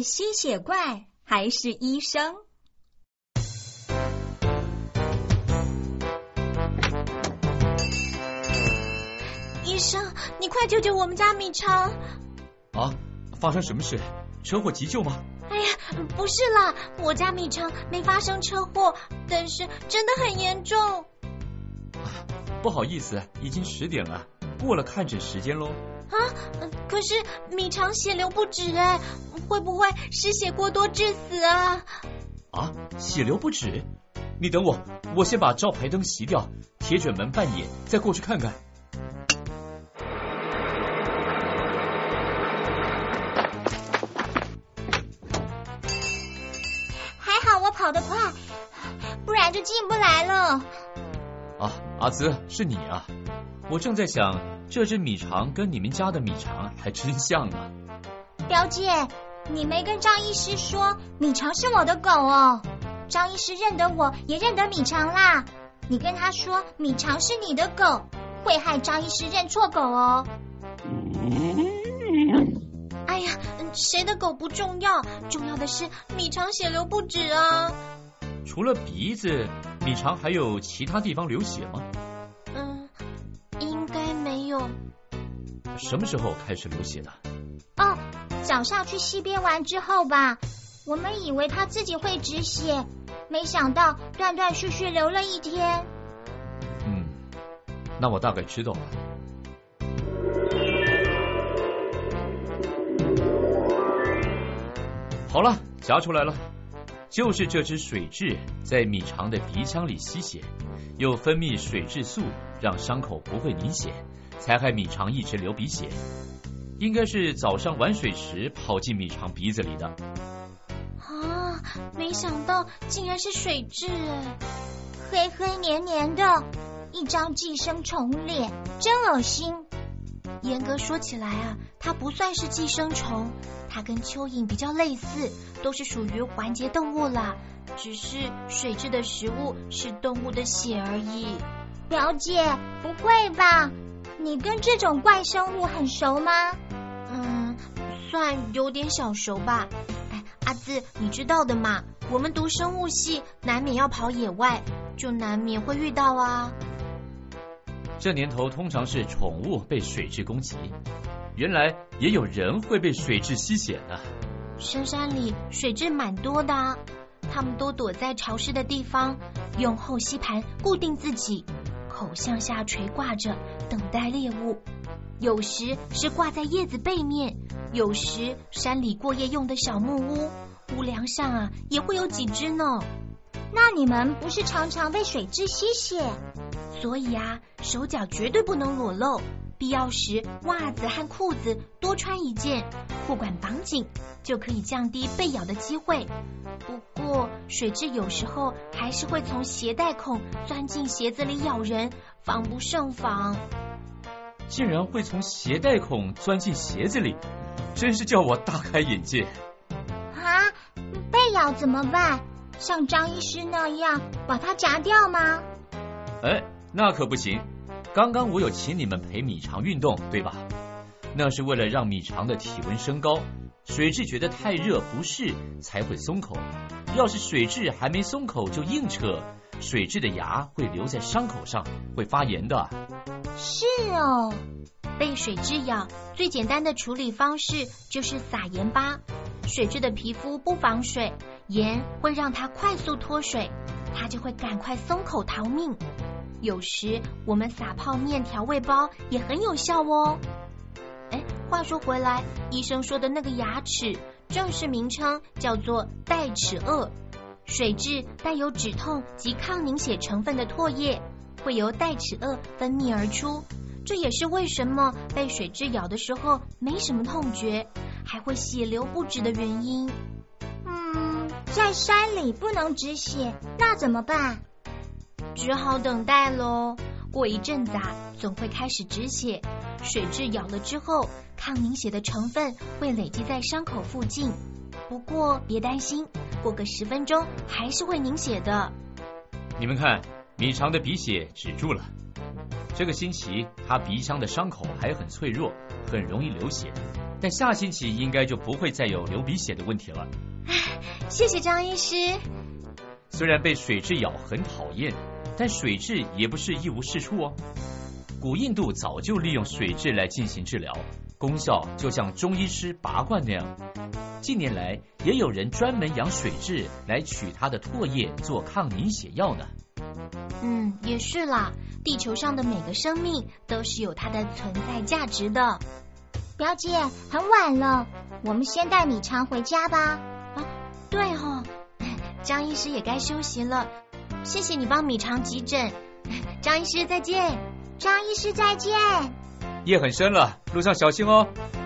吸血怪还是医生？ 医生，你快救救我们家米肠！ 啊，发生什么事？车祸急救吗？ 哎呀，不是啦，我家米肠没发生车祸，但是真的很严重。 不好意思，已经10点了，过了看诊时间喽。 啊，可是米肠血流不止哎，会不会失血过多致死啊？ 啊，血流不止？你等我，我先把招牌灯熄掉，铁卷门半掩，再过去看看。 还好我跑得快，不然就进不来了。 啊，阿兹，是你啊！我正在想，这只米肠跟你们家的米肠还真像啊。 表姐，你没跟张医师说米肠是我的狗哦？张医师认得我，也认得米肠啦。你跟他说米肠是你的狗，会害张医师认错狗哦。哎呀，谁的狗不重要，重要的是米肠血流不止啊。 除了鼻子，米肠还有其他地方流血吗？ 应该没有。 什么时候开始流血的？ 哦，早上去溪边玩之后吧。我们以为他自己会止血，没想到断断续续流了1天。 那我大概知道了。好了，夹出来了，就是这只水蛭在米肠的鼻腔里吸血，又分泌水蛭素，让伤口不会凝血，才害米肠一直流鼻血。应该是早上玩水时跑进米肠鼻子里的。 啊，没想到竟然是水蛭哎，黑黑黏黏的，一张寄生虫脸，真恶心。严格说起来啊，它不算是寄生虫，它跟蚯蚓比较类似，都是属于环节动物啦，只是水蛭的食物是动物的血而已。表姐，不会吧？你跟这种怪生物很熟吗？算有点小熟吧。哎，阿兹，你知道的嘛，我们读生物系，难免要跑野外，就难免会遇到啊。 这年头通常是宠物被水蛭攻击，原来也有人会被水蛭吸血呢。 深山里水蛭蛮多的啊，它们都躲在潮湿的地方，用后吸盘固定自己，口向下垂挂着，等待猎物。有时是挂在叶子背面，有时山里过夜用的小木屋，屋梁上啊也会有几只呢。那你们不是常常被水蛭吸血？所以啊，手脚绝对不能裸露，必要时袜子和裤子多穿1件，裤管绑紧，就可以降低被咬的机会。不过水蛭有时候还是会从鞋带孔钻进鞋子里咬人，防不胜防。 竟然会从鞋带孔钻进鞋子里，真是叫我大开眼界。 啊，被咬怎么办？像张医师那样把它夹掉吗？ 哎，那可不行。刚刚我有请你们陪米肠运动，对吧？那是为了让米肠的体温升高，水蛭觉得太热不适才会松口。要是水蛭还没松口就硬扯，水蛭的牙会留在伤口上，会发炎的。 是哦，被水蛭咬最简单的处理方式就是撒盐巴。水蛭的皮肤不防水，盐会让它快速脱水，它就会赶快松口逃命。有时我们撒泡面调味包也很有效哦。哎，话说回来，医生说的那个牙齿正式名称叫做带齿颚。水蛭带有止痛及抗凝血成分的唾液会由带齿颚分泌而出，这也是为什么被水蛭咬的时候没什么痛觉，还会血流不止的原因。在山里不能止血，那怎么办？只好等待咯。过一阵子啊，总会开始止血。水蛭咬了之后，抗凝血的成分会累积在伤口附近，不过别担心，过个10分钟还是会凝血的。 你们看，米肠的鼻血止住了。 这个星期他鼻腔的伤口还很脆弱，很容易流血，但下星期应该就不会再有流鼻血的问题了。 谢谢张医师。 虽然被水蛭咬很讨厌，但水蛭也不是一无是处哦。古印度早就利用水蛭来进行治疗，功效就像中医师拔罐那样。近年来也有人专门养水蛭来取它的唾液做抗凝血药呢。 也是啦，地球上的每个生命都是有它的存在价值的。 表姐，很晚了，我们先带米肠回家吧。 对哦，张医师也该休息了，谢谢你帮米肠急诊。张医师再见。 张医师再见。 夜很深了，路上小心哦。